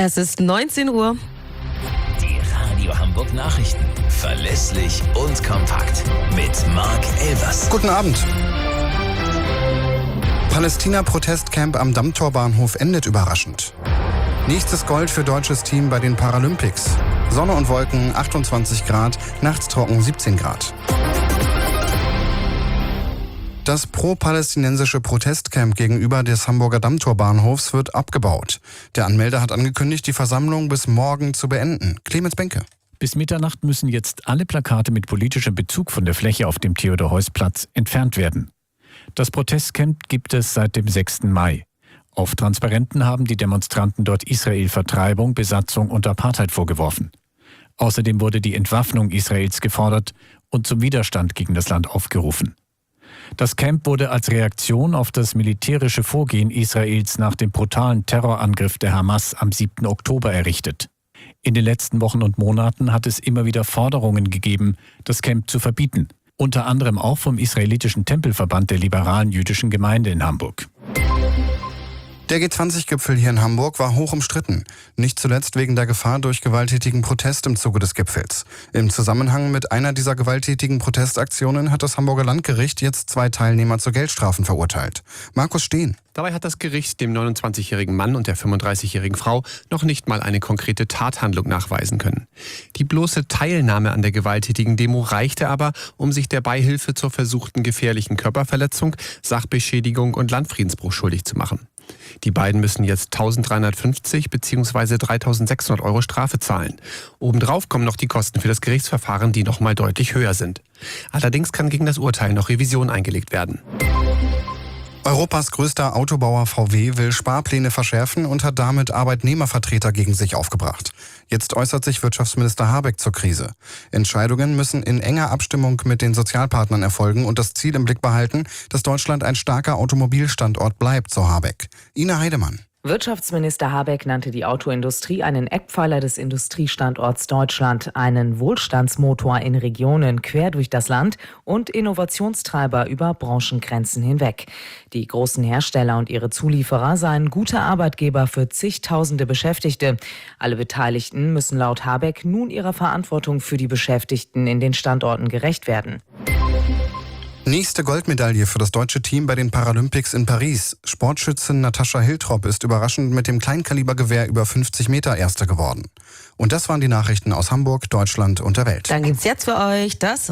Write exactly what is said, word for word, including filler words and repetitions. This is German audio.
Es ist neunzehn Uhr. Die Radio Hamburg Nachrichten. Verlässlich und kompakt. Mit Marc Elvers. Guten Abend. Palästina-Protestcamp am Dammtorbahnhof endet überraschend. Nächstes Gold für deutsches Team bei den Paralympics. Sonne und Wolken achtundzwanzig Grad, nachts trocken siebzehn Grad. Das pro-palästinensische Protestcamp gegenüber des Hamburger Dammtorbahnhofs wird abgebaut. Der Anmelder hat angekündigt, die Versammlung bis morgen zu beenden. Clemens Benke. Bis Mitternacht müssen jetzt alle Plakate mit politischem Bezug von der Fläche auf dem Theodor-Heuss-Platz entfernt werden. Das Protestcamp gibt es seit dem sechsten Mai. Auf Transparenten haben die Demonstranten dort Israel Vertreibung, Besatzung und Apartheid vorgeworfen. Außerdem wurde die Entwaffnung Israels gefordert und zum Widerstand gegen das Land aufgerufen. Das Camp wurde als Reaktion auf das militärische Vorgehen Israels nach dem brutalen Terrorangriff der Hamas am siebten Oktober errichtet. In den letzten Wochen und Monaten hat es immer wieder Forderungen gegeben, das Camp zu verbieten. Unter anderem auch vom israelitischen Tempelverband der liberalen jüdischen Gemeinde in Hamburg. Der G zwanzig Gipfel hier in Hamburg war hoch umstritten. Nicht zuletzt wegen der Gefahr durch gewalttätigen Protest im Zuge des Gipfels. Im Zusammenhang mit einer dieser gewalttätigen Protestaktionen hat das Hamburger Landgericht jetzt zwei Teilnehmer zu Geldstrafen verurteilt. Markus Steen. Dabei hat das Gericht dem neunundzwanzigjährigen Mann und der fünfunddreißigjährigen Frau noch nicht mal eine konkrete Tathandlung nachweisen können. Die bloße Teilnahme an der gewalttätigen Demo reichte aber, um sich der Beihilfe zur versuchten gefährlichen Körperverletzung, Sachbeschädigung und Landfriedensbruch schuldig zu machen. Die beiden müssen jetzt eintausenddreihundertfünfzig bzw. dreitausendsechshundert Euro Strafe zahlen. Obendrauf kommen noch die Kosten für das Gerichtsverfahren, die noch mal deutlich höher sind. Allerdings kann gegen das Urteil noch Revision eingelegt werden. Europas größter Autobauer V W will Sparpläne verschärfen und hat damit Arbeitnehmervertreter gegen sich aufgebracht. Jetzt äußert sich Wirtschaftsminister Habeck zur Krise. Entscheidungen müssen in enger Abstimmung mit den Sozialpartnern erfolgen und das Ziel im Blick behalten, dass Deutschland ein starker Automobilstandort bleibt, so Habeck. Ina Heidemann. Wirtschaftsminister Habeck nannte die Autoindustrie einen Eckpfeiler des Industriestandorts Deutschland, einen Wohlstandsmotor in Regionen quer durch das Land und Innovationstreiber über Branchengrenzen hinweg. Die großen Hersteller und ihre Zulieferer seien gute Arbeitgeber für zigtausende Beschäftigte. Alle Beteiligten müssen laut Habeck nun ihrer Verantwortung für die Beschäftigten in den Standorten gerecht werden. Nächste Goldmedaille für das deutsche Team bei den Paralympics in Paris. Sportschützin Natascha Hiltrop ist überraschend mit dem Kleinkalibergewehr über fünfzig Meter Erste geworden. Und das waren die Nachrichten aus Hamburg, Deutschland und der Welt. Dann gibt's jetzt für euch das